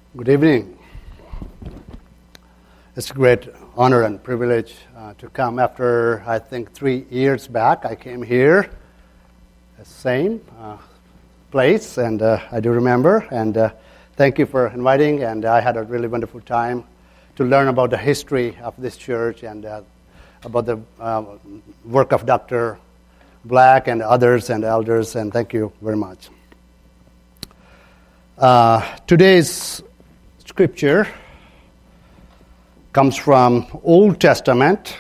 Good evening. It's a great honor and privilege to come after, I think, 3 years back. I came here, the same place, and I do remember. And thank you for inviting, and I had a really wonderful time to learn about the history of this church and about the work of Dr. Black and others and elders, and thank you very much. Today's scripture comes from Old Testament,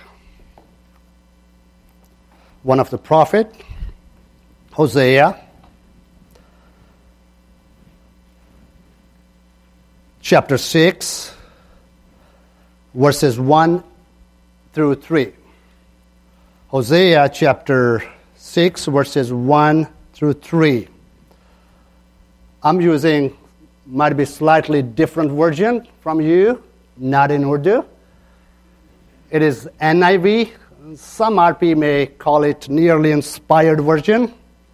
one of the prophet, Hosea, chapter 6, verses 1 through 3. Hosea chapter 6, verses 1 through 3. I'm using might be slightly different version from you, not in Urdu. It is NIV. Some RP may call it nearly inspired version.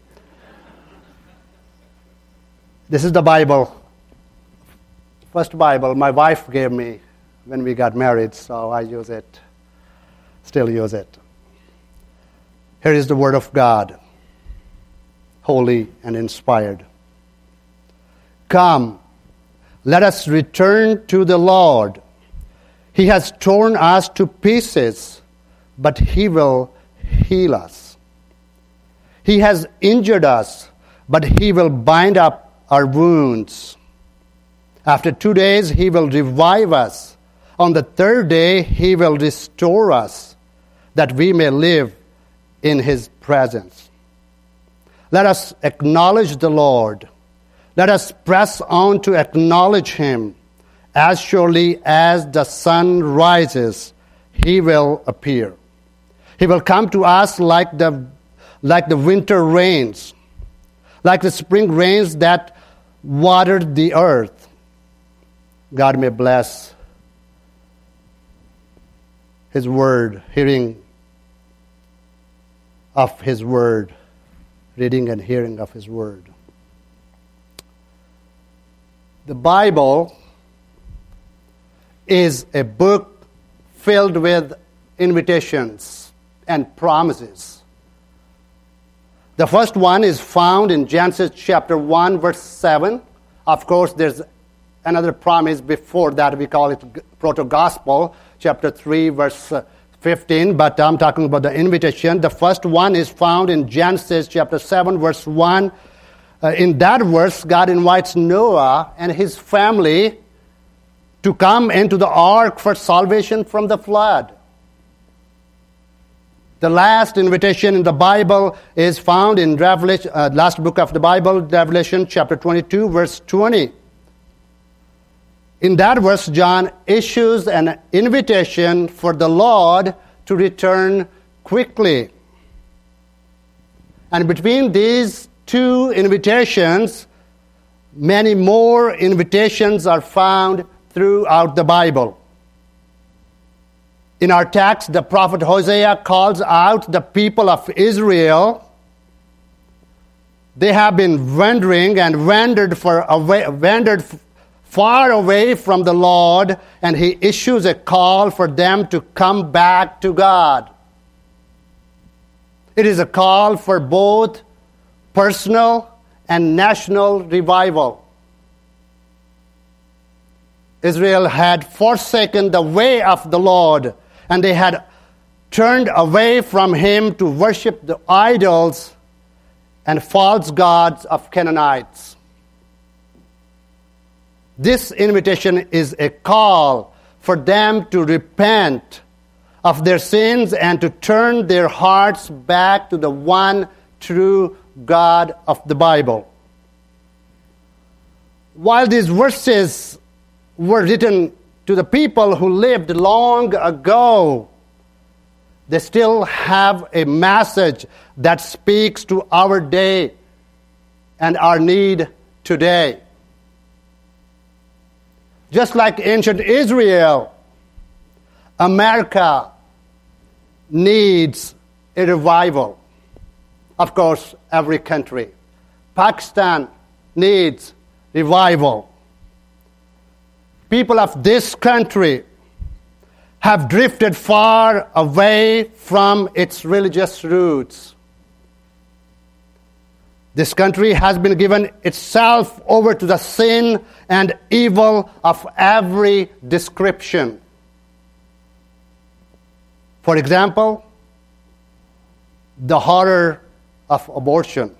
This is the Bible, first Bible my wife gave me when we got married, so I use it, still use it. Here is the Word of God, holy and inspired. Come, let us return to the Lord. He has torn us to pieces, but He will heal us. He has injured us, but He will bind up our wounds. After 2 days, He will revive us. On the third day, He will restore us, that we may live in His presence. Let us acknowledge the Lord. Let us press on to acknowledge Him. As surely as the sun rises, He will appear. He will come to us like the winter rains, like the spring rains that watered the earth. God may bless His word, hearing of His word, reading and hearing of His word. The Bible is a book filled with invitations and promises. The first one is found in Genesis chapter 1, verse 7. Of course, there's another promise before that. We call it proto-gospel, chapter 3, verse 15. But I'm talking about the invitation. The first one is found in Genesis chapter 7, verse 1. In that verse, God invites Noah and his family to come into the ark for salvation from the flood. The last invitation in the Bible is found in Revelation, last book of the Bible, Revelation chapter 22, verse 20. In that verse, John issues an invitation for the Lord to return quickly. And between these two invitations, many more invitations are found throughout the Bible. In our text, the prophet Hosea calls out the people of Israel. They have been wandering and wandered far away from the Lord, and he issues a call for them to come back to God. It is a call for both personal and national revival. Israel had forsaken the way of the Lord, and they had turned away from Him to worship the idols and false gods of Canaanites. This invitation is a call for them to repent of their sins and to turn their hearts back to the one true God of the Bible. While these verses were written to the people who lived long ago, they still have a message that speaks to our day and our need today. Just like ancient Israel, America needs a revival. Of course, every country. Pakistan needs revival. people of this country have drifted far away from its religious roots. This country has been given itself over to the sin and evil of every description. For example, the horror of abortion,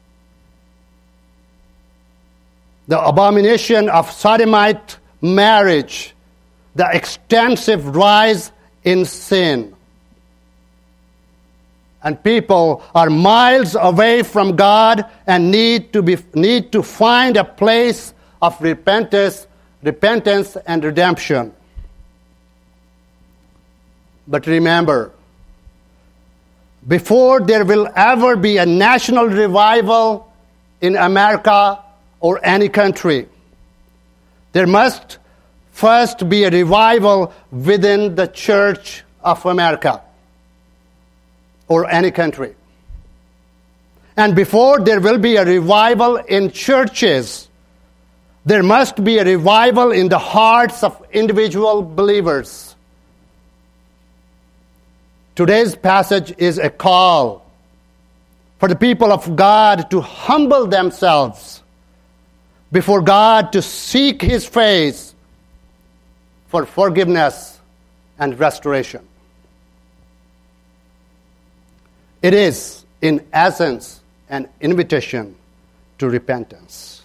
the abomination of sodomite marriage, the extensive rise in sin. And people are miles away from God and need to find a place of repentance and redemption. But remember, before there will ever be a national revival in America or any country, there must first be a revival within the Church of America or any country. And before there will be a revival in churches, there must be a revival in the hearts of individual believers. Today's passage is a call for the people of God to humble themselves before God, to seek His face for forgiveness and restoration. It is, in essence, an invitation to repentance.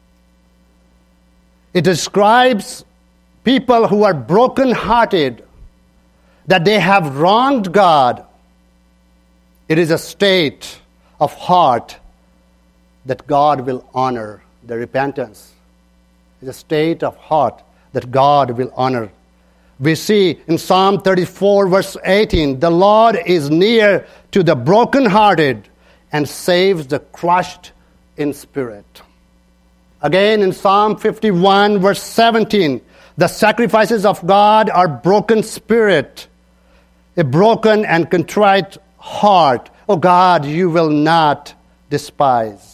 It describes people who are broken-hearted, that they have wronged God. It is a state of heart that God will honor. The repentance is a state of heart that God will honor. We see in Psalm 34, verse 18, the Lord is near to the brokenhearted and saves the crushed in spirit. Again in Psalm 51, verse 17, the sacrifices of God are broken spirit, a broken and contrite heart. Oh God, you will not despise.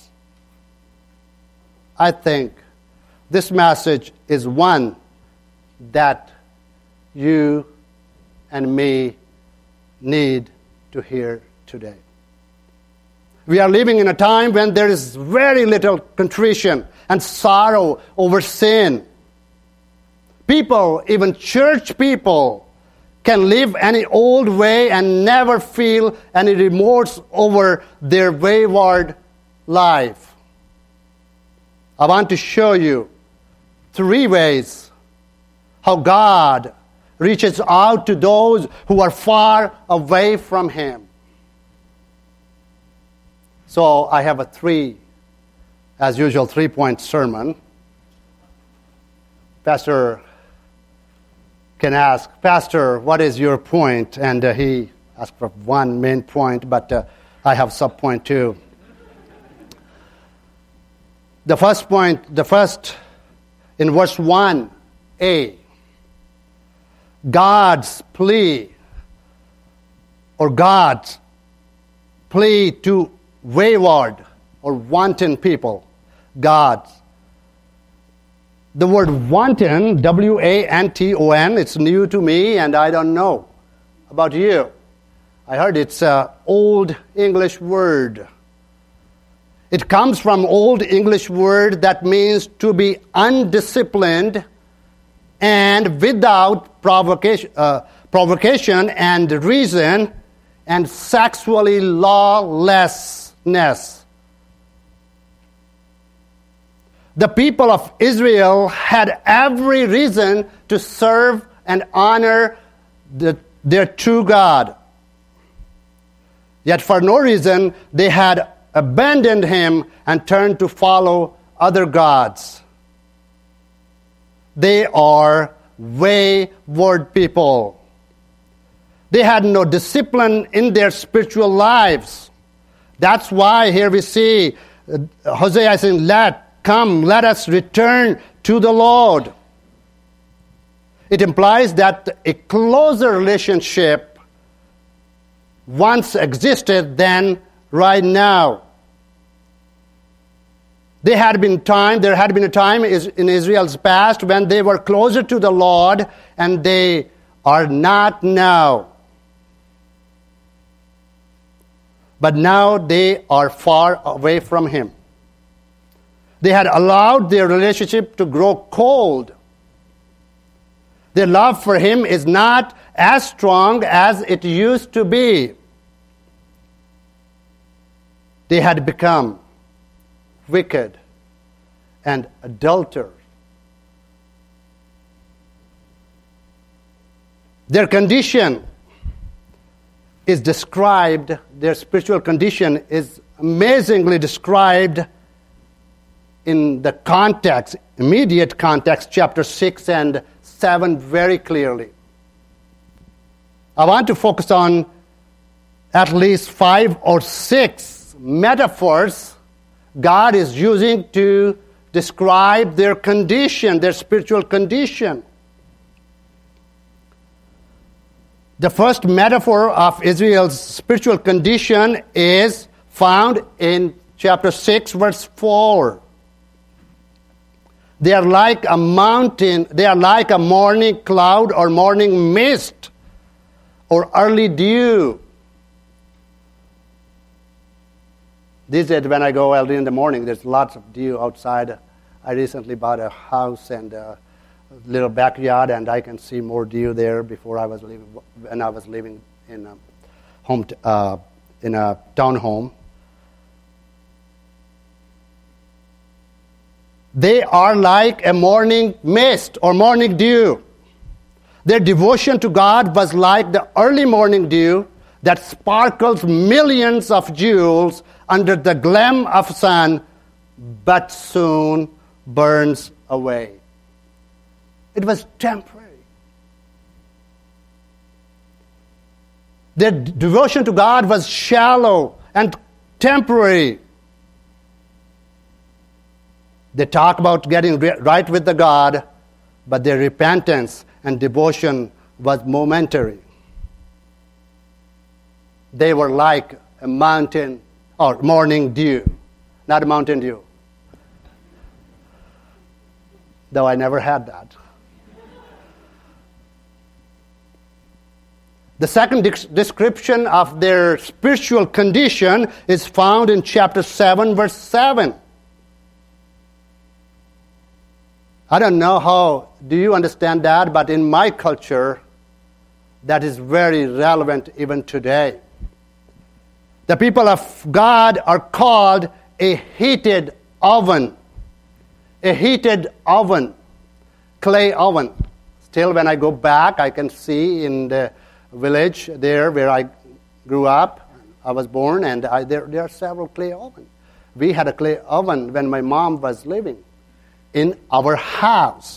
I think this message is one that you and me need to hear today. We are living in a time when there is very little contrition and sorrow over sin. People, even church people, can live any old way and never feel any remorse over their wayward life. I want to show you 3 ways how God reaches out to those who are far away from Him. So I have a 3-point sermon. Pastor can ask, Pastor, what is your point? And he asked for one main point, but I have sub-point too. The first point, in verse 1a, God's plea to wayward or wanton people. God's. The word wanton, W-A-N-T-O-N, it's new to me and I don't know about you. I heard it's an old English word. It comes from Old English word that means to be undisciplined and without provocation and reason and sexually lawlessness. The people of Israel had every reason to serve and honor their true God. Yet for no reason they had abandoned Him and turned to follow other gods. They are wayward people. They had no discipline in their spiritual lives. That's why here we see Hosea saying, let us return to the Lord. It implies that a closer relationship once existed than right now. There had been a time in Israel's past when they were closer to the Lord, and they are not now. But now they are far away from Him. They had allowed their relationship to grow cold. Their love for Him is not as strong as it used to be. They had become wicked and adulterers. Their condition is described, their spiritual condition is amazingly described in the context, immediate context, chapter 6 and 7 very clearly. I want to focus on at least 5 or 6 metaphors God is using to describe their condition, their spiritual condition. The first metaphor of Israel's spiritual condition is found in chapter 6, verse 4. They are like a mountain, they are like a morning cloud or morning mist or early dew. These days when I go early in the morning, there's lots of dew outside. I recently bought a house and a little backyard, and I can see more dew there when I was living in a townhome. They are like a morning mist or morning dew. Their devotion to God was like the early morning dew that sparkles millions of jewels under the gleam of sun, but soon burns away. It was temporary. Their devotion to God was shallow and temporary. They talk about getting right with the God, but their repentance and devotion was momentary. They were like a mountain or morning dew, not a mountain dew. Though I never had that. The second description of their spiritual condition is found in chapter 7, verse 7. I don't know how, do you understand that? But in my culture, that is very relevant even today. The people of God are called a heated oven. A heated oven. Clay oven. Still, when I go back, I can see in the village there where I grew up, I was born, and there are several clay ovens. We had a clay oven when my mom was living in our house.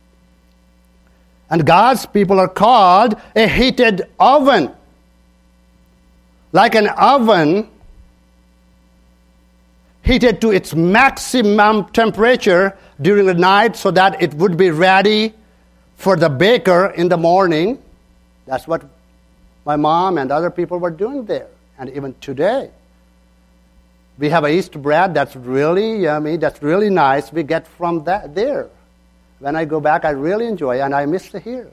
And God's people are called a heated oven. Like an oven heated to its maximum temperature during the night so that it would be ready for the baker in the morning. That's what my mom and other people were doing there. And even today, we have a yeast bread that's really yummy, that's really nice. We get from that there. When I go back, I really enjoy, and I miss it here.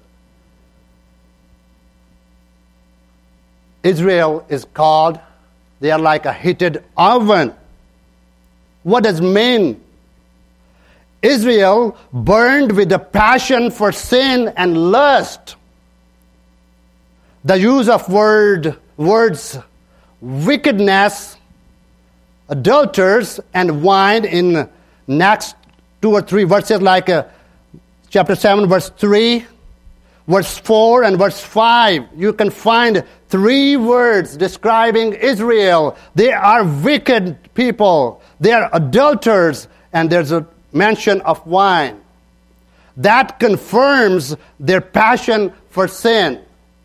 Israel is called, they are like a heated oven. What does it mean? Israel burned with a passion for sin and lust. The use of words, wickedness, adulterers, and wine in next 2 or 3 verses, like chapter 7, verse 3, verse 4, and verse 5. You can find 3 words describing Israel. They are wicked people. They are adulterers, and there's a mention of wine. That confirms their passion for sin.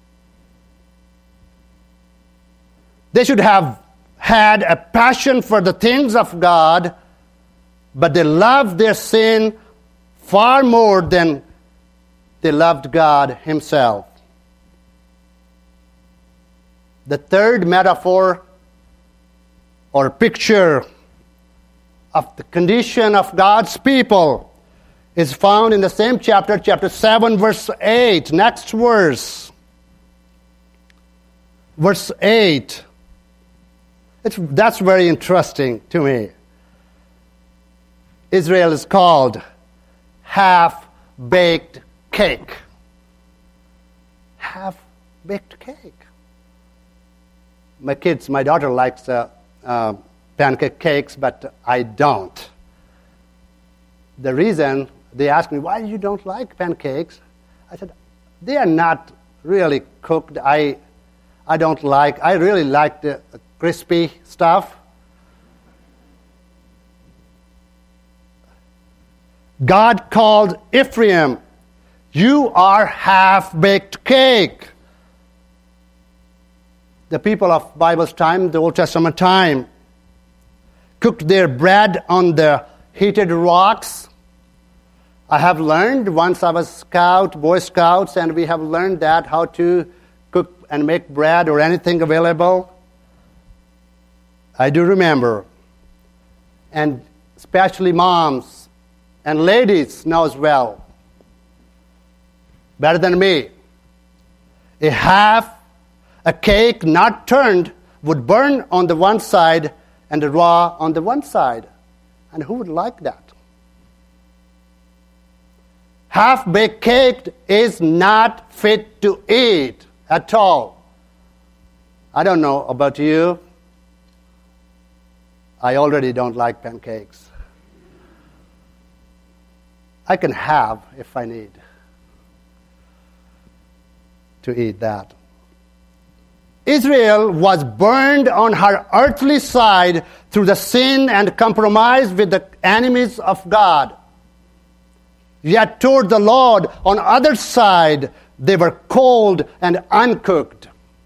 They should have had a passion for the things of God, but they loved their sin far more than they loved God Himself. The third metaphor or picture of the condition of God's people is found in the same chapter, chapter 7, verse 8. Next verse. Verse 8. That's very interesting to me. Israel is called half-baked cake. Half-baked cake. My daughter likes pancake cakes, but I don't. The reason, they asked me, why you don't like pancakes? I said, they are not really cooked. I really like the crispy stuff. God called Ephraim, you are half-baked cake. The people of Bible's time, the Old Testament time, cooked their bread on the heated rocks. I have learned, once I was Boy Scouts, and we have learned that how to cook and make bread or anything available. I do remember. And especially moms and ladies know as well, better than me. A cake not turned would burn on the one side and the raw on the one side. And who would like that? Half-baked cake is not fit to eat at all. I don't know about you. I already don't like pancakes. I can have if I need to eat that. Israel was burned on her earthly side through the sin and compromise with the enemies of God. Yet toward the Lord, on the other side, they were cold and uncooked.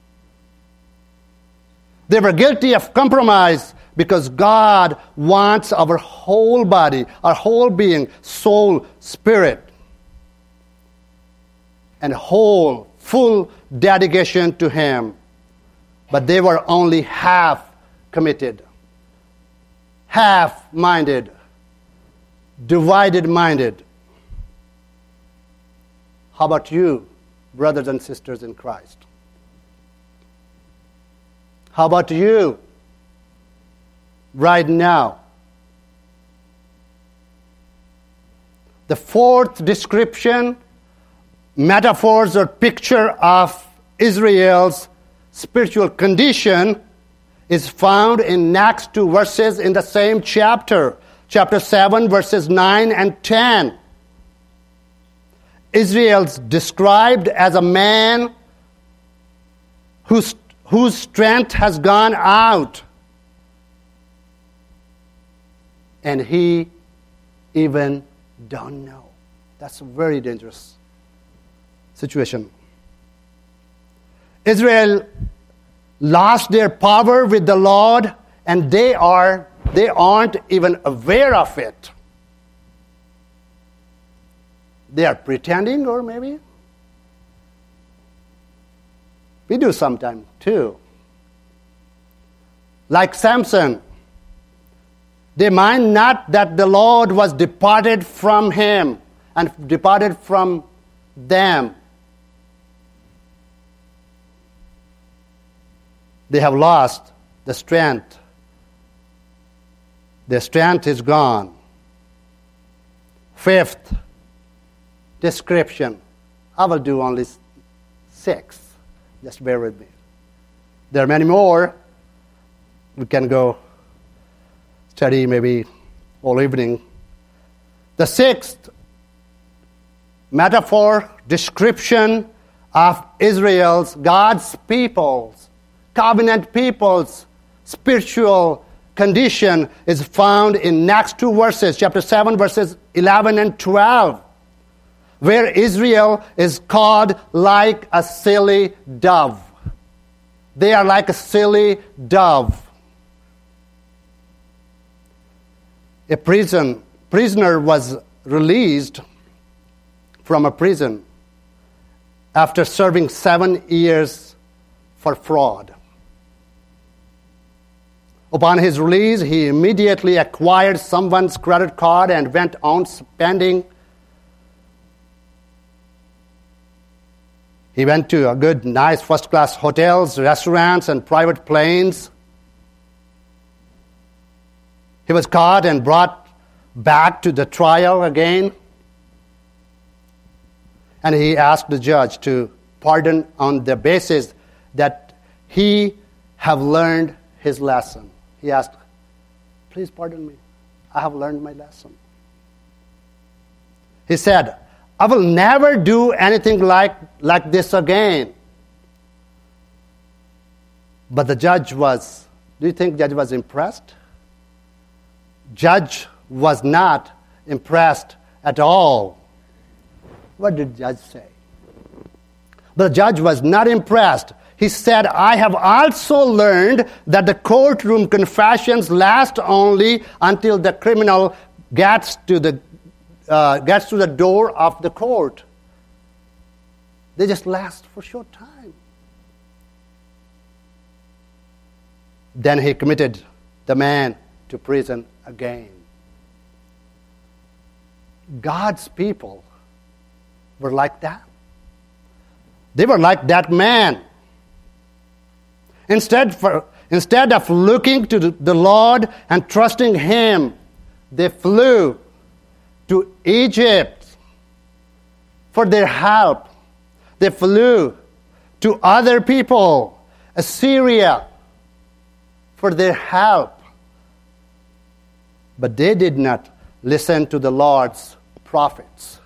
They were guilty of compromise because God wants our whole body, our whole being, soul, spirit, and whole, full dedication to Him. But they were only half committed, half-minded, divided-minded. How about you, brothers and sisters in Christ? How about you right now? The fourth description, metaphors or picture of Israel's spiritual condition is found in next two verses in the same chapter, chapter 7, verses 9 and 10. Israel's described as a man whose strength has gone out, and he even don't know. That's a very dangerous situation. Israel lost their power with the Lord, and they aren't even aware of it. They are pretending, or maybe we do sometimes too. Like Samson, they mind not that the Lord was departed from him and departed from them. They have lost the strength. Their strength is gone. Fifth description. I will do only 6. Just bear with me. There are many more. We can go study maybe all evening. The 6th metaphor, description of Israel's, God's people's, covenant people's spiritual condition is found in next two verses, chapter 7, verses 11 and 12, where Israel is called like a silly dove. They are like a silly dove. A prisoner was released from a prison after serving 7 years for fraud. Upon his release, he immediately acquired someone's credit card and went on spending. He went to a good, nice, first-class hotels, restaurants, and private planes. He was caught and brought back to the trial again. And he asked the judge to pardon on the basis that he have learned his lesson. He asked, please pardon me. I have learned my lesson. He said, I will never do anything like this again. But the judge was, do you think judge was impressed? Judge was not impressed at all. What did judge say? The judge was not impressed. He said, I have also learned that the courtroom confessions last only until the criminal gets to the door of the court. They just last for a short time. Then he committed the man to prison again. God's people were like that. They were like that man. Instead of looking to the Lord and trusting Him, they flew to Egypt for their help. They flew to other people, Assyria, for their help. But they did not listen to the Lord's prophets,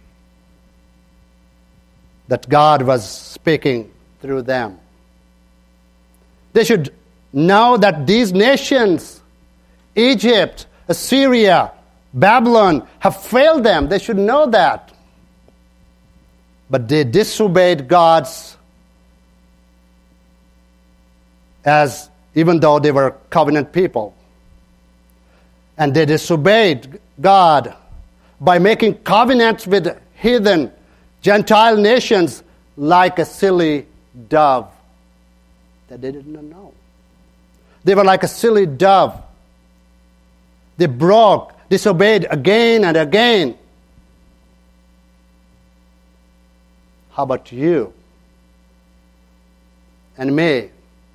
that God was speaking through them. They should know that these nations, Egypt, Assyria, Babylon, have failed them. They should know that. But they disobeyed God's, even though they were covenant people. And they disobeyed God by making covenants with heathen Gentile nations like a silly dove that they did not know. They were like a silly dove. They disobeyed again and again. How about you and me?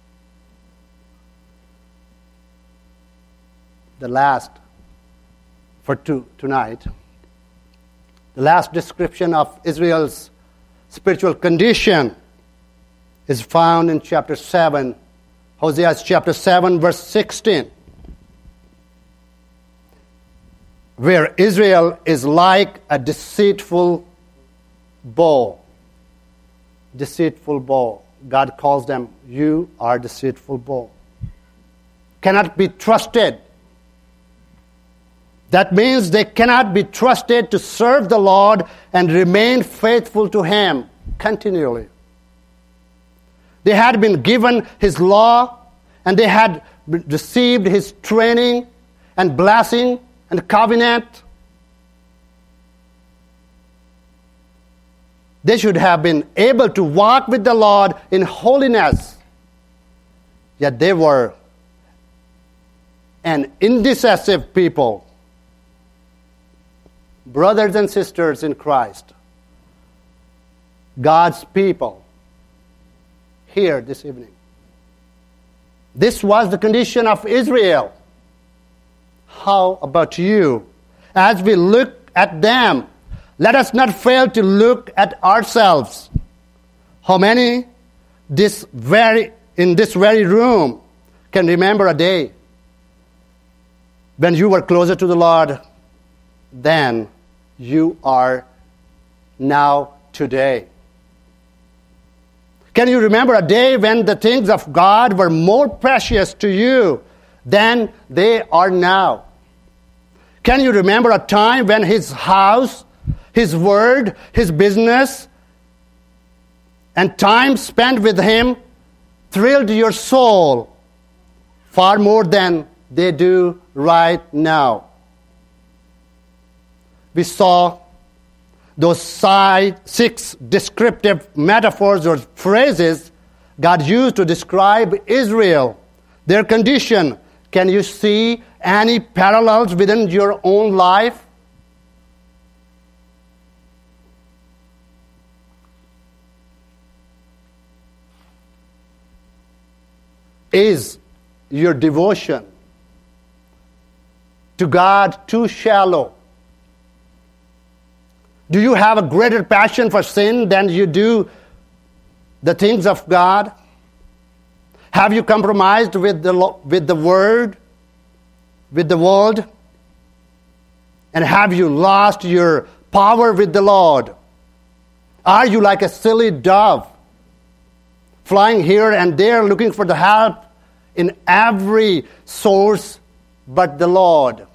The last for tonight. The last description of Israel's spiritual condition is found in chapter 7, Hosea chapter 7, verse 16, where Israel is like a deceitful bow. Deceitful bow. God calls them, you are deceitful bow. Cannot be trusted. That means they cannot be trusted to serve the Lord and remain faithful to Him continually. They had been given His law, and they had received His training and blessing and covenant. They should have been able to walk with the Lord in holiness. Yet they were an indecisive people. Brothers and sisters in Christ, God's people here this evening. This was the condition of Israel. How about you? As we look at them, let us not fail to look at ourselves. How many in this very room can remember a day when you were closer to the Lord than you are now today? Can you remember a day when the things of God were more precious to you than they are now? Can you remember a time when His house, His word, His business, and time spent with Him thrilled your soul far more than they do right now? We saw those 6 descriptive metaphors or phrases God used to describe Israel, their condition, Can you see any parallels within your own life? Is your devotion to God too shallow? Do you have a greater passion for sin than you do the things of God? Have you compromised with the Word, with the world? And have you lost your power with the Lord? Are you like a silly dove, flying here and there, looking for the help in every source but the Lord?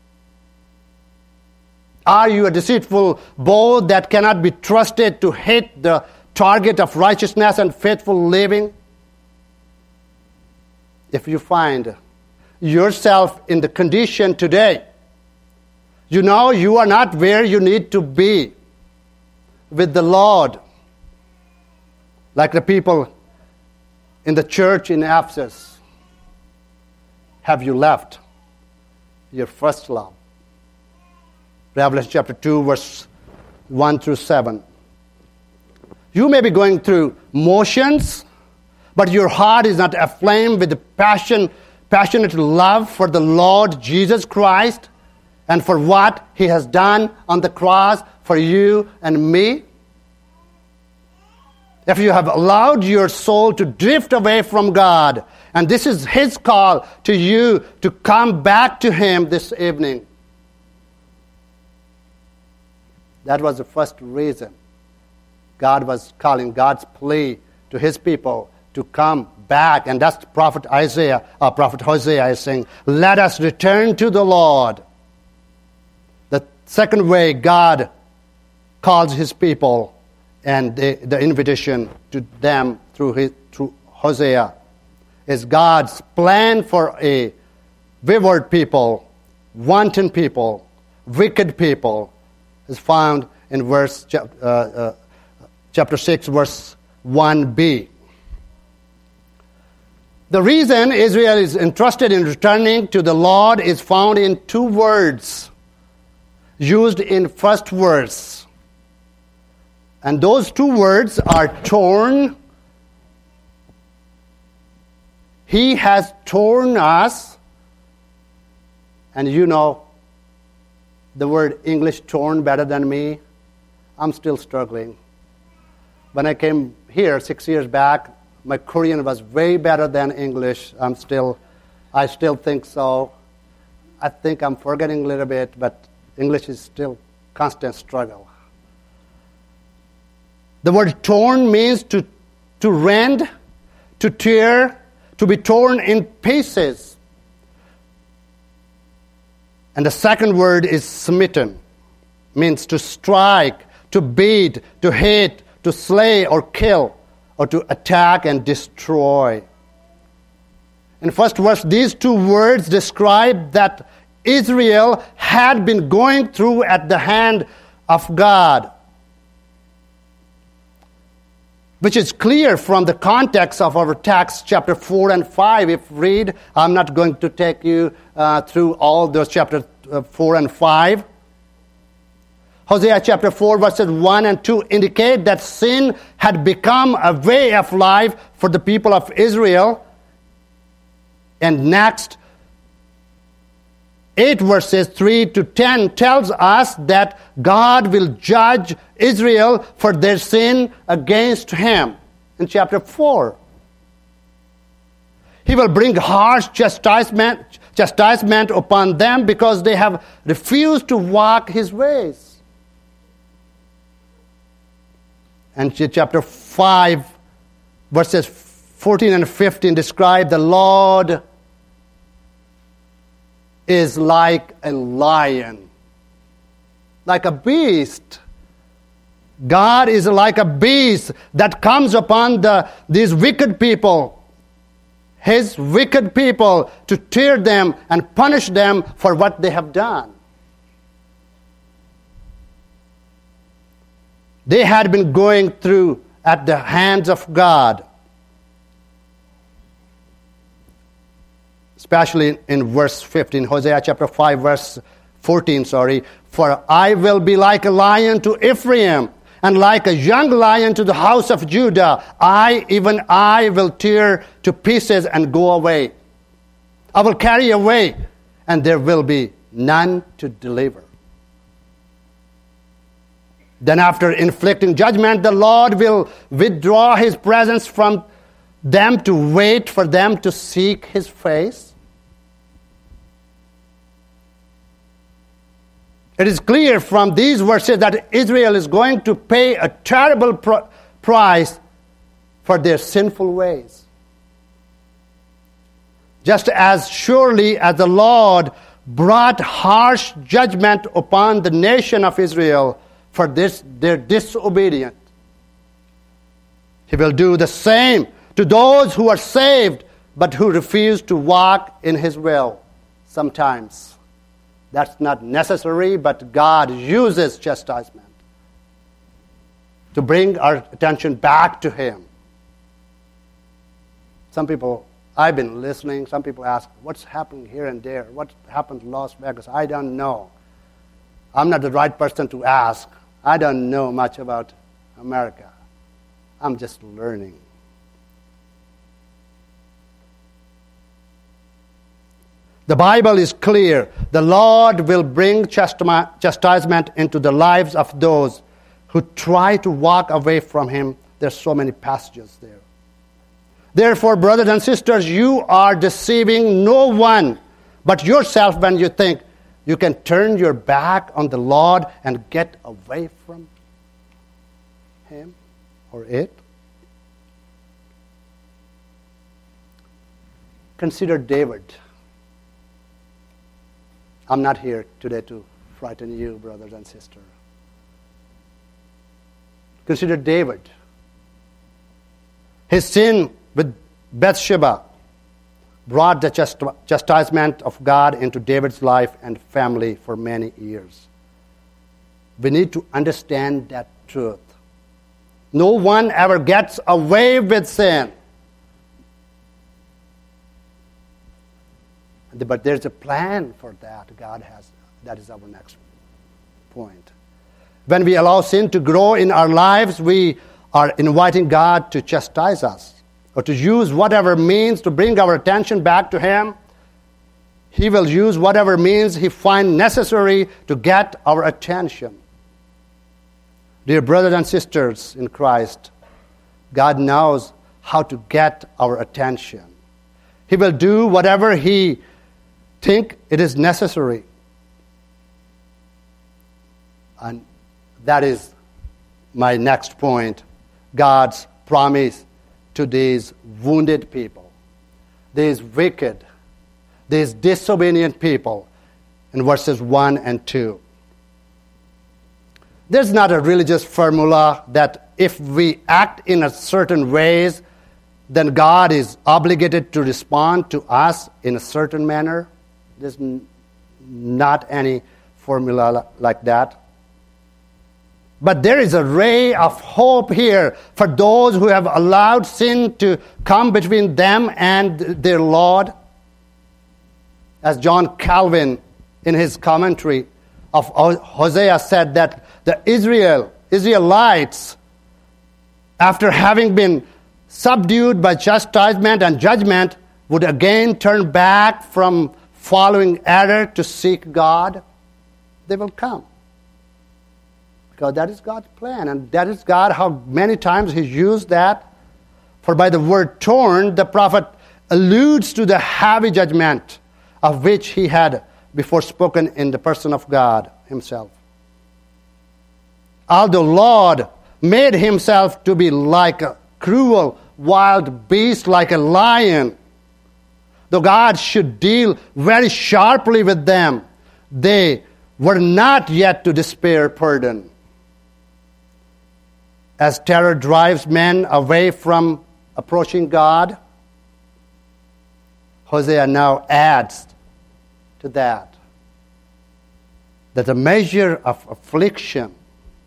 Are you a deceitful bow that cannot be trusted to hit the target of righteousness and faithful living? If you find yourself in the condition today, you know you are not where you need to be with the Lord, like the people in the church in Ephesus. Have you left your first love? Revelation chapter 2, verse 1 through 7. You may be going through motions, but your heart is not aflame with the passionate love for the Lord Jesus Christ and for what He has done on the cross for you and me. If you have allowed your soul to drift away from God, and this is His call to you to come back to Him this evening. That was the first reason God was calling, God's plea to His people to come back. And that's Prophet Hosea is saying, let us return to the Lord. The second way God calls His people, and the invitation to them through Hosea, is God's plan for a wayward people, wanton people, wicked people, is found in chapter 6, verse 1b. The reason Israel is interested in returning to the Lord is found in two words used in first verse. And those two words are torn. He has torn us. And you know the word English torn better than me. I'm still struggling. When I came here 6 years back, my Korean was way better than English. I still think so. I think I'm forgetting a little bit, but English is still constant struggle. The word torn means to rend, to tear, to be torn in pieces. And the second word is smitten, means to strike, to beat, to hit, to slay or kill, or to attack and destroy. In first verse, these two words describe that Israel had been going through at the hand of God, which is clear from the context of our text, chapter 4 and 5. If read, I'm not going to take you through all those chapters 4 and 5. Hosea chapter 4 verses 1 and 2 indicate that sin had become a way of life for the people of Israel. And next 8 verses 3 to 10 tells us that God will judge Israel for their sin against Him. In chapter 4, He will bring harsh chastisement upon them because they have refused to walk His ways. And chapter 5, verses 14 and 15 describe the Lord is like a lion, like a beast. God is like a beast that comes upon these wicked people, His wicked people, to tear them and punish them for what they have done. They had been going through at the hands of God, especially in verse 15, Hosea chapter 5, verse 14, For I will be like a lion to Ephraim, and like a young lion to the house of Judah. Even I will tear to pieces and go away. I will carry away, and there will be none to deliver. Then after inflicting judgment, the Lord will withdraw his presence from them to wait for them to seek his face. It is clear from these verses that Israel is going to pay a terrible price for their sinful ways. Just as surely as the Lord brought harsh judgment upon the nation of Israel for their disobedience, he will do the same to those who are saved but who refuse to walk in his will. Sometimes that's not necessary, but God uses chastisement to bring our attention back to him. Some people, I've been listening, some people ask, what's happening here and there? What happened in Las Vegas? I don't know. I'm not the right person to ask. I don't know much about America. I'm just learning. The Bible is clear. The Lord will bring chastisement into the lives of those who try to walk away from him. There's so many passages there. Therefore, brothers and sisters, you are deceiving no one but yourself when you think you can turn your back on the Lord and get away from him or it. Consider David. I'm not here today to frighten you, brothers and sisters. Consider David. His sin with Bathsheba brought the chastisement of God into David's life and family for many years. We need to understand that truth. No one ever gets away with sin. But there's a plan for that God has. That is our next point. When we allow sin to grow in our lives, we are inviting God to chastise us or to use whatever means to bring our attention back to him. He will use whatever means he finds necessary to get our attention. Dear brothers and sisters in Christ, God knows how to get our attention. He will do whatever he think it is necessary. And that is my next point. God's promise to these wounded people, these wicked, these disobedient people in verses 1 and 2. There's not a religious formula that if we act in a certain ways, then God is obligated to respond to us in a certain manner. There's not any formula like that. But there is a ray of hope here for those who have allowed sin to come between them and their Lord. As John Calvin, in his commentary of Hosea, said that the Israelites, after having been subdued by chastisement and judgment, would again turn back from following error to seek God. They will come. Because that is God's plan, and that is God, how many times he used that. For by the word torn, the prophet alludes to the heavy judgment of which he had before spoken in the person of God himself. Although Lord made himself to be like a cruel wild beast, like a lion, though God should deal very sharply with them, they were not yet to despair pardon. As terror drives men away from approaching God, Hosea now adds to that the measure of affliction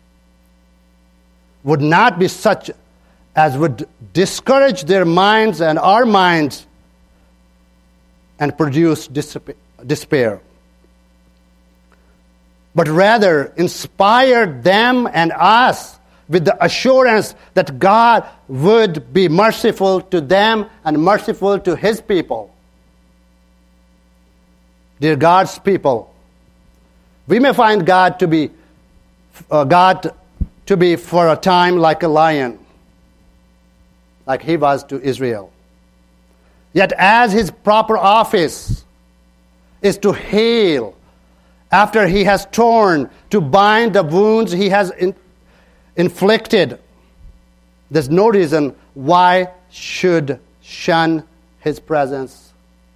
would not be such as would discourage their minds and our minds and produce despair, but rather inspired them and us with the assurance that God would be merciful to them and merciful to His people. Dear God's people, we may find God to be for a time like a lion, like He was to Israel. Yet as His proper office is to heal after He has torn, to bind the wounds He has inflicted, there's no reason why should shun His presence.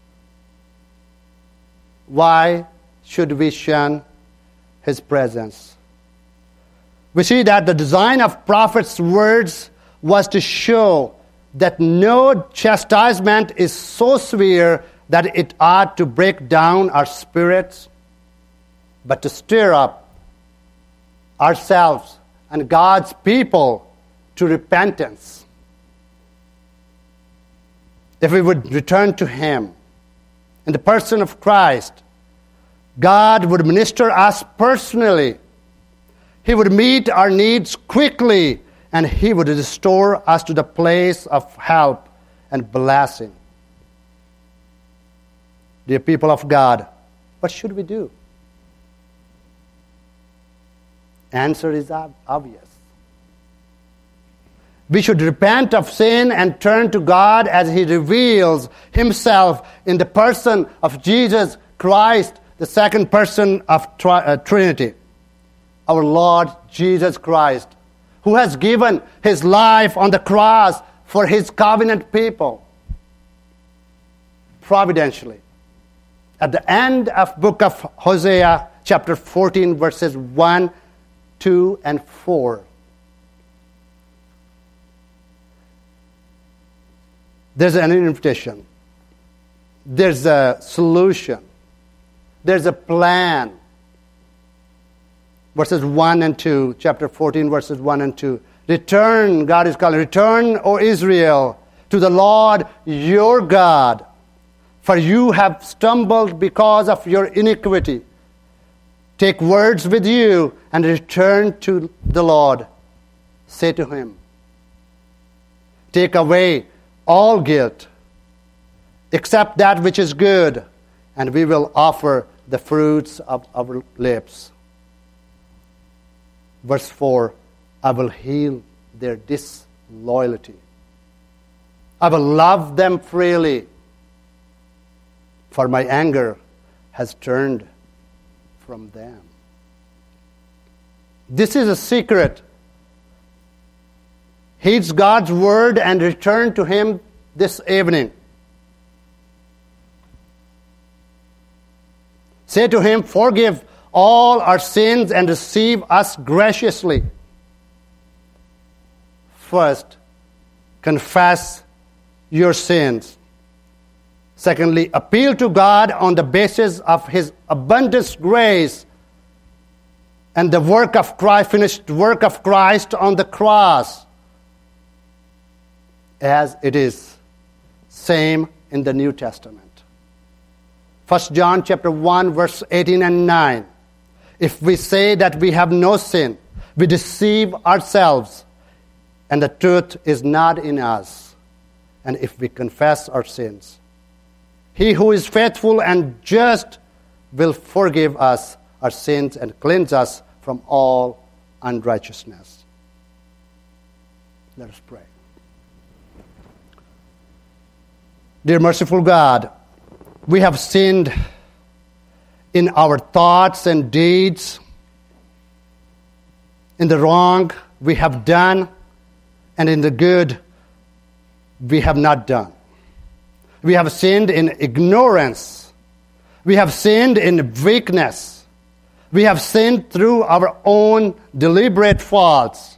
Why should we shun His presence? We see that the design of prophets' words was to show that no chastisement is so severe that it ought to break down our spirits, but to stir up ourselves and God's people to repentance. If we would return to Him in the person of Christ, God would minister us personally. He would meet our needs quickly, and He would restore us to the place of help and blessing. Dear people of God, what should we do? Answer is obvious. We should repent of sin and turn to God as He reveals Himself in the person of Jesus Christ, the second person of Trinity, our Lord Jesus Christ, who has given His life on the cross for His covenant people. Providentially, at the end of book of Hosea, chapter 14, verses 1, 2, and 4, there's an invitation. There's a solution. There's a plan. Verses 1 and 2, chapter 14, verses 1 and 2. Return, God is calling, return, O Israel, to the Lord your God, for you have stumbled because of your iniquity. Take words with you and return to the Lord. Say to Him, take away all guilt, accept that which is good, and we will offer the fruits of our lips. Verse 4, I will heal their disloyalty. I will love them freely, for my anger has turned from them. This is a secret. Heed God's word and return to Him this evening. Say to Him, forgive all our sins and receive us graciously. First, confess your sins. Secondly, appeal to God on the basis of His abundant grace and the work of Christ, finished work of Christ on the cross, as it is same in the New Testament. 1 John chapter 1, verse 18 and 9. If we say that we have no sin, we deceive ourselves, and the truth is not in us. And if we confess our sins, He who is faithful and just will forgive us our sins and cleanse us from all unrighteousness. Let us pray. Dear merciful God, we have sinned in our thoughts and deeds, in the wrong we have done, and in the good we have not done. We have sinned in ignorance. We have sinned in weakness. We have sinned through our own deliberate faults.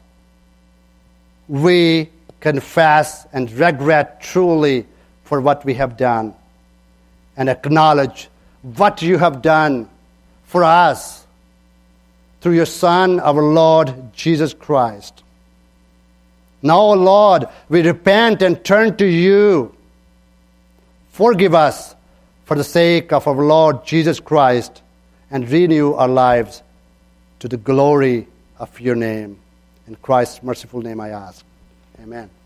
We confess and regret truly for what we have done, and acknowledge what you have done for us through your Son, our Lord Jesus Christ. Now, Lord, we repent and turn to you. Forgive us for for the sake of our Lord Jesus Christ, and renew our lives to the glory of your name. In Christ's merciful name I ask. Amen.